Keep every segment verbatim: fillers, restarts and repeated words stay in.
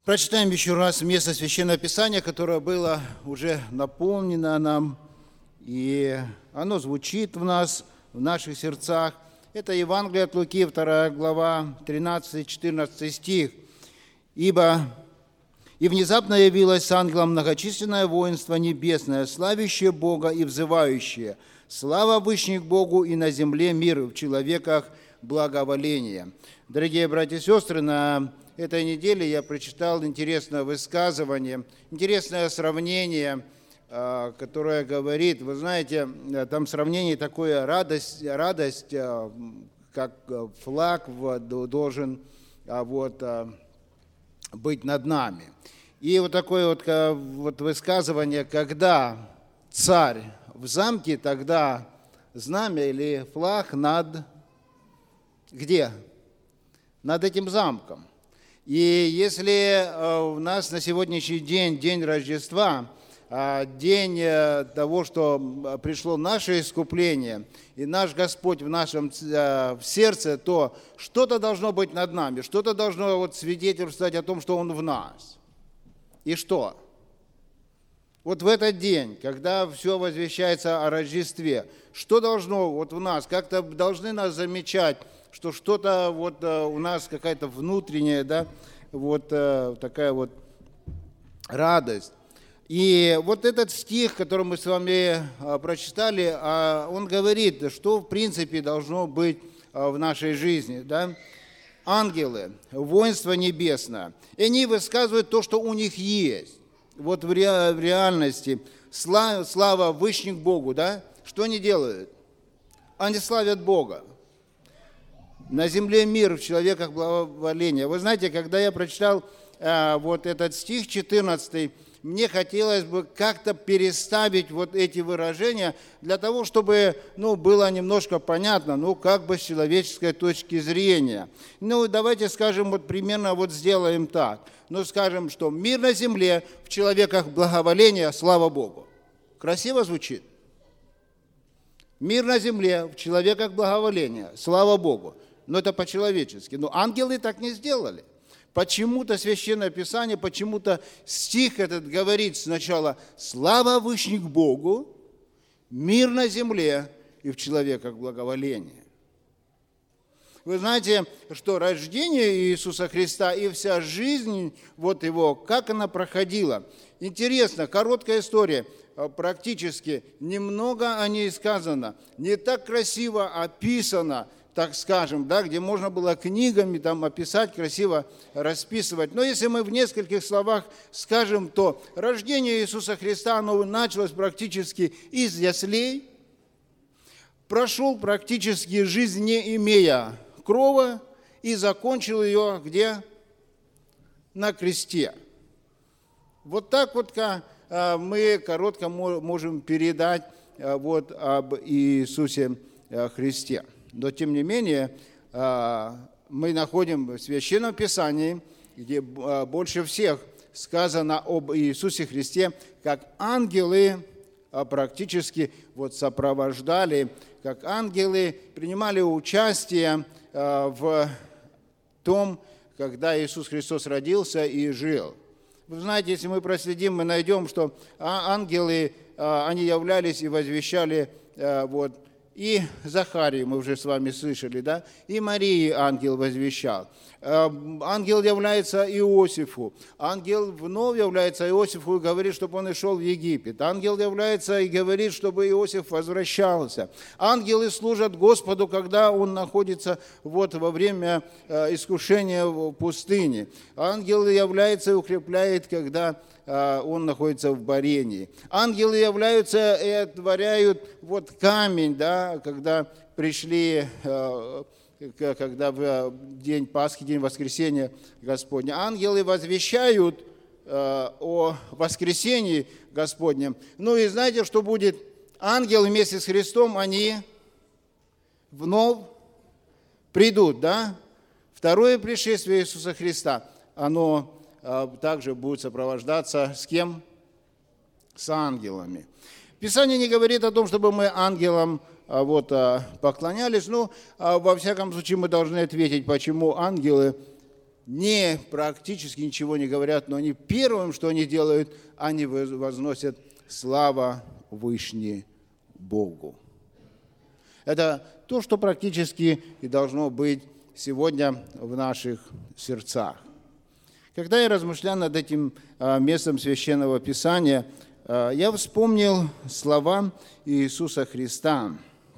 Прочитаем еще раз место Священного Писания, которое было уже наполнено нам, и оно звучит в нас, в наших сердцах. Это Евангелие от Луки, вторая глава, тринадцатый-четырнадцатый стих. «Ибо и внезапно явилось с ангелом многочисленное воинство небесное, славящее Бога и взывающее: слава вышних Богу и на земле мир, в человеках благоволение». Дорогие братья и сестры, на этой неделе я прочитал интересное высказывание, интересное сравнение, которое говорит, вы знаете, там сравнение такое: радость, радость как флаг должен вот, быть над нами. И вот такое вот, вот высказывание: когда царь в замке, тогда знамя или флаг над где? Над этим замком. И если у нас на сегодняшний день, день Рождества, день того, что пришло наше искупление, и наш Господь в нашем в сердце, то что-то должно быть над нами, что-то должно вот свидетельствовать о том, что Он в нас. И что? Вот в этот день, когда все возвещается о Рождестве, что должно вот в нас, как-то должны нас замечать, что что-то вот у нас какая-то внутренняя, да, вот такая вот радость. И вот этот стих, который мы с вами прочитали, он говорит, что в принципе должно быть в нашей жизни, да. Ангелы, воинство небесное, и они высказывают то, что у них есть. Вот в реальности слава, слава вышних Богу, да. Что они делают? Они славят Бога. На земле мир, в человеках благоволение. Вы знаете, когда я прочитал э, вот этот стих четырнадцатый, мне хотелось бы как-то переставить вот эти выражения для того, чтобы ну, было немножко понятно, ну, как бы с человеческой точки зрения. Ну, давайте скажем, вот примерно вот сделаем так. Ну, скажем, что мир на земле, в человеках благоволение, слава Богу. Красиво звучит? Мир на земле, в человеках благоволение, слава Богу. Но это по-человечески. Но ангелы так не сделали. Почему-то Священное Писание, почему-то стих этот говорит сначала: слава вышних Богу, мир на земле и в человеках благоволение. Вы знаете, что рождение Иисуса Христа и вся жизнь вот его, как она проходила. Интересно, короткая история, практически немного о ней сказано, не так красиво описано, так скажем, да, где можно было книгами там описать, красиво расписывать. Но если мы в нескольких словах скажем, то рождение Иисуса Христа, оно началось практически из яслей, прошел практически жизнь, не имея крова, и закончил ее где? На кресте. Вот так вот мы коротко можем передать вот об Иисусе Христе. Но, тем не менее, мы находим в Священном Писании, где больше всех сказано об Иисусе Христе, как ангелы практически вот сопровождали, как ангелы принимали участие в том, когда Иисус Христос родился и жил. Вы знаете, если мы проследим, мы найдем, что ангелы, они являлись и возвещали вот, и Захарию, мы уже с вами слышали, да, и Марии ангел возвещал. Ангел является Иосифу. Ангел вновь является Иосифу и говорит, чтобы он и шел в Египет. Ангел является и говорит, чтобы Иосиф возвращался. Ангелы служат Господу, когда он находится вот во время искушения в пустыне. Ангел является и укрепляет, когда он находится в борении. Ангелы являются и отворяют вот камень, да, когда пришли, когда в день Пасхи, день воскресения Господня. Ангелы возвещают о воскресении Господнем. Ну и знаете, что будет? Ангелы вместе с Христом, они вновь придут, да? Второе пришествие Иисуса Христа, оно также будет сопровождаться с кем? С ангелами. Писание не говорит о том, чтобы мы ангелам вот, поклонялись, но во всяком случае мы должны ответить, почему ангелы не практически ничего не говорят, но они первым, что они делают, они возносят слава Вышне Богу. Это то, что практически и должно быть сегодня в наших сердцах. Когда я размышлял над этим местом Священного Писания, я вспомнил слова Иисуса Христа,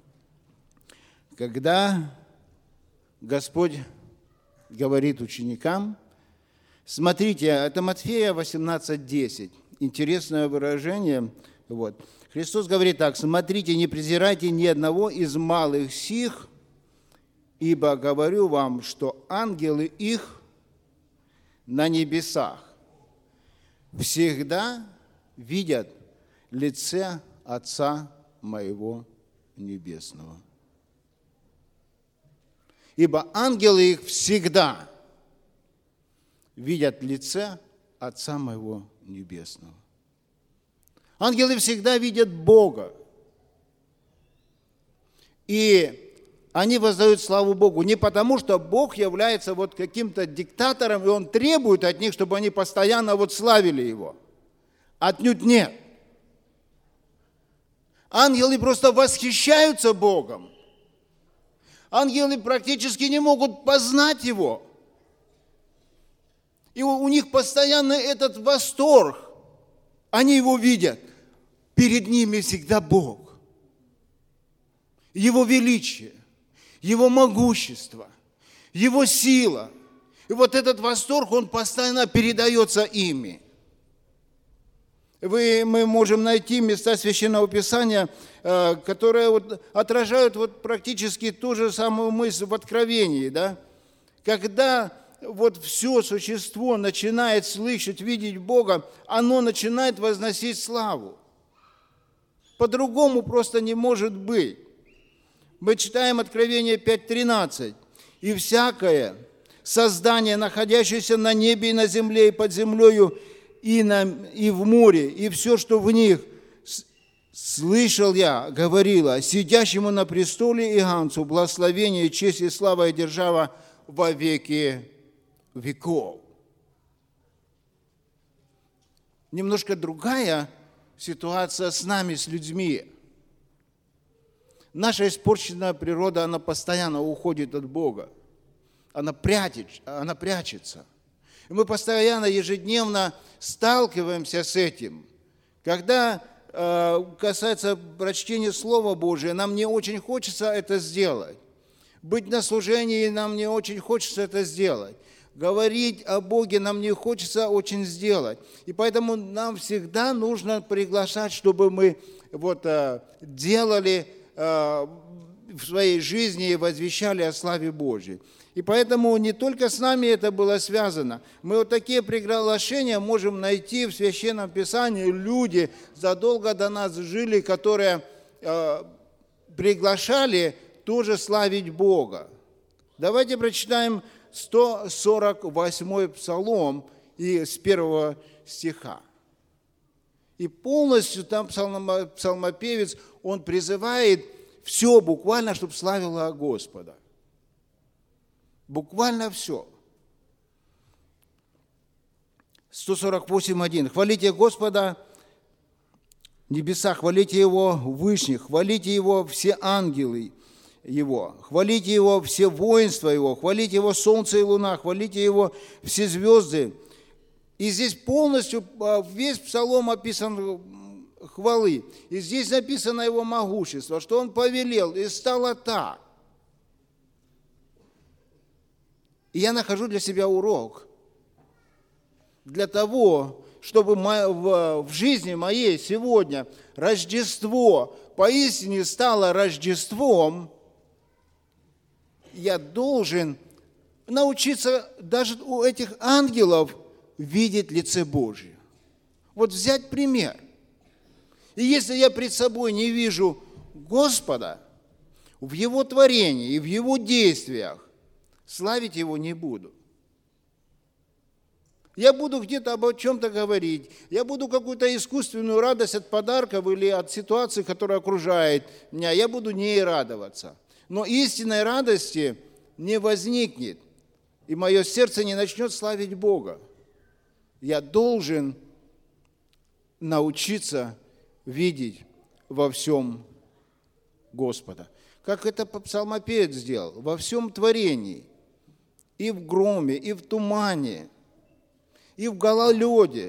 когда Господь говорит ученикам, смотрите, это Матфея восемнадцать десять, интересное выражение. Вот. Христос говорит так: смотрите, не презирайте ни одного из малых сих, ибо говорю вам, что ангелы их на небесах всегда видят лице Отца моего Небесного. Ибо ангелы их всегда видят лице Отца моего Небесного. Ангелы всегда видят Бога. И они воздают славу Богу не потому, что Бог является вот каким-то диктатором, и Он требует от них, чтобы они постоянно вот славили Его. Отнюдь нет. Ангелы просто восхищаются Богом. Ангелы практически не могут познать Его. И у них постоянно этот восторг. Они Его видят. Перед ними всегда Бог. Его величие, Его могущество, Его сила. И вот этот восторг, он постоянно передается ими. Вы, мы можем найти места Священного Писания, которые вот отражают вот практически ту же самую мысль в Откровении. Да? Когда вот все существо начинает слышать, видеть Бога, оно начинает возносить славу. По-другому просто не может быть. Мы читаем Откровение пять тринадцать. «И всякое создание, находящееся на небе и на земле, и под землею, и, на, и в море, и все, что в них, слышал я, говорила, сидящему на престоле и Агнцу, благословение, честь и слава и держава во веки веков». Немножко другая ситуация с нами, с людьми. Наша испорченная природа, она постоянно уходит от Бога. Она, прячет, она прячется. И мы постоянно, ежедневно сталкиваемся с этим. Когда э, касается прочтения Слова Божия, нам не очень хочется это сделать. Быть на служении нам не очень хочется это сделать. Говорить о Боге нам не хочется очень сделать. И поэтому нам всегда нужно приглашать, чтобы мы вот, э, делали э, в своей жизни и возвещали о славе Божьей. И поэтому не только с нами это было связано. Мы вот такие приглашения можем найти в Священном Писании. Люди задолго до нас жили, которые э, приглашали тоже славить Бога. Давайте прочитаем сто сорок восьмой Псалом и с первого стиха. И полностью там псалмопевец, он призывает все буквально, чтобы славило Господа. Буквально все. сто сорок восемь один. «Хвалите Господа, небеса, хвалите Его вышних, хвалите Его все ангелы Его, хвалите Его все воинства Его, хвалите Его солнце и луна, хвалите Его все звезды». И здесь полностью весь псалом описан хвалы. И здесь написано Его могущество, что Он повелел, и стало так. И я нахожу для себя урок. Для того, чтобы в жизни моей сегодня Рождество поистине стало Рождеством, я должен научиться даже у этих ангелов видеть лице Божье. Вот взять пример. И если я пред собой не вижу Господа в Его творении и в Его действиях, славить Его не буду. Я буду где-то об чем-то говорить, я буду какую-то искусственную радость от подарков или от ситуации, которая окружает меня, я буду ней радоваться. Но истинной радости не возникнет, и мое сердце не начнет славить Бога. Я должен научиться видеть во всем Господа. Как это псалмопевец сделал, во всем творении, и в громе, и в тумане, и в гололеде,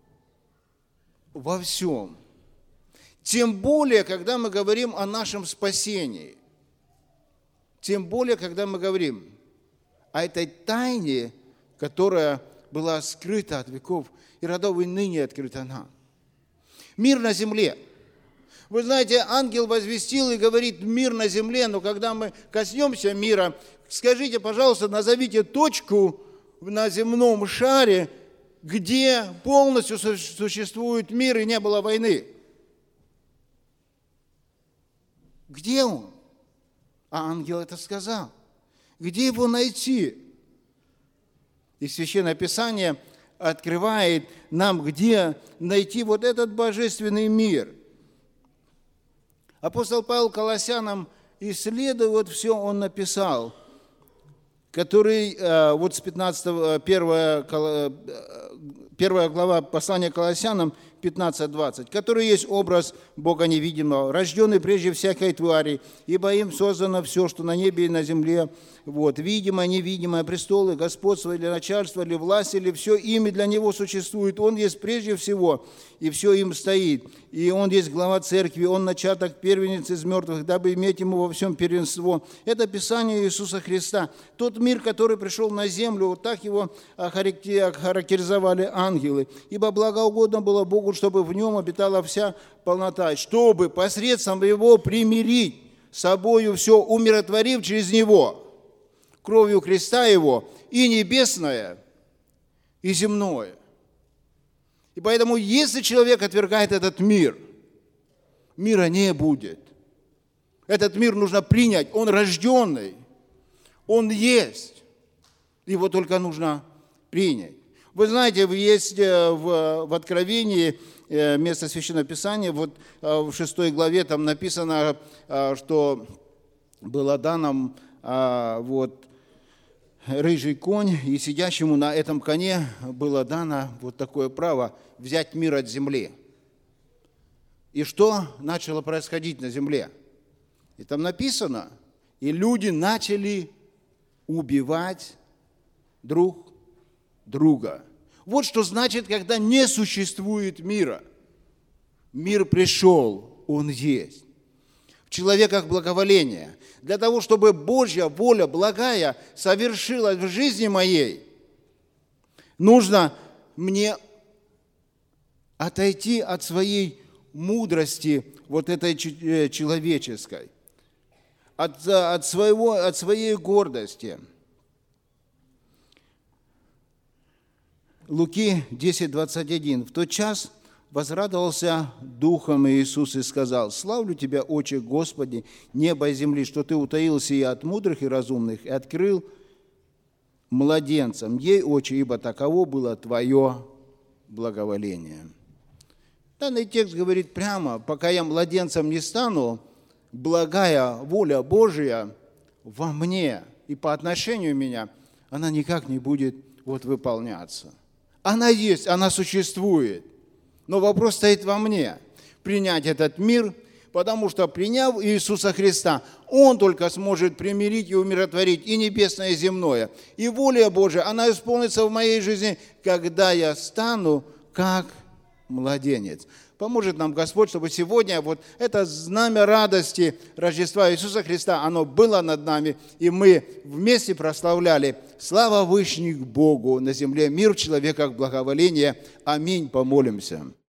во всем. Тем более, когда мы говорим о нашем спасении, тем более, когда мы говорим о этой тайне, которая была скрыта от веков, и родов и ныне открыта нам. Мир на земле. Вы знаете, ангел возвестил и говорит «мир на земле», но когда мы коснемся мира, скажите, пожалуйста, назовите точку на земном шаре, где полностью существует мир и не было войны. Где он? А ангел это сказал. Где его найти? И Священное Писание открывает нам, где найти вот этот божественный мир. Апостол Павел Колоссянам, исследуя вот все, он написал, который, вот с пятнадцатого, первая, первая глава послания Колоссянам, пятнадцать двадцать, который есть образ Бога невидимого, рожденный прежде всякой твари, ибо им создано все, что на небе и на земле, вот, видимое, невидимое, престолы, господство или начальство, или власть, или все ими для него существует. Он есть прежде всего, и все им стоит. И он есть глава церкви, он начаток, первенец из мертвых, дабы иметь ему во всем первенство. Это Писание Иисуса Христа. Тот мир, который пришел на землю, вот так его охарактеризовали ангелы. Ибо благоугодно было Богу, чтобы в нем обитала вся полнота, чтобы посредством его примирить с собою все, умиротворив через него, кровью креста его, и небесное, и земное. И поэтому, если человек отвергает этот мир, мира не будет. Этот мир нужно принять, он рожденный, он есть, его только нужно принять. Вы знаете, есть в, в Откровении место Священного Писания, вот в шестой главе там написано, что было дано вот, рыжий конь, и сидящему на этом коне было дано вот такое право взять мир от земли. И что начало происходить на земле? И там написано, и люди начали убивать друг друга. Вот что значит, когда не существует мира. Мир пришел, он есть. В человеках благоволение. Для того, чтобы Божья воля благая совершилась в жизни моей, нужно мне отойти от своей мудрости, вот этой человеческой, от, от, своего, от своей гордости. Луки десять двадцать один. В тот час возрадовался духом Иисус и сказал: «Славлю Тебя, Отче Господи, неба и земли, что Ты утаил сие от мудрых и разумных и открыл младенцам. Ей, Отче, ибо таково было Твое благоволение». Данный текст говорит прямо: пока я младенцем не стану, благая воля Божия во мне и по отношению меня, она никак не будет вот выполняться. Она есть, она существует. Но вопрос стоит во мне. Принять этот мир, потому что, приняв Иисуса Христа, Он только сможет примирить и умиротворить и небесное, и земное. И воля Божия, она исполнится в моей жизни, когда я стану как младенец. Поможет нам Господь, чтобы сегодня вот это знамя радости Рождества Иисуса Христа, оно было над нами, и мы вместе прославляли. Слава Вышних Богу, на земле мир в человеках благоволение. Аминь. Помолимся.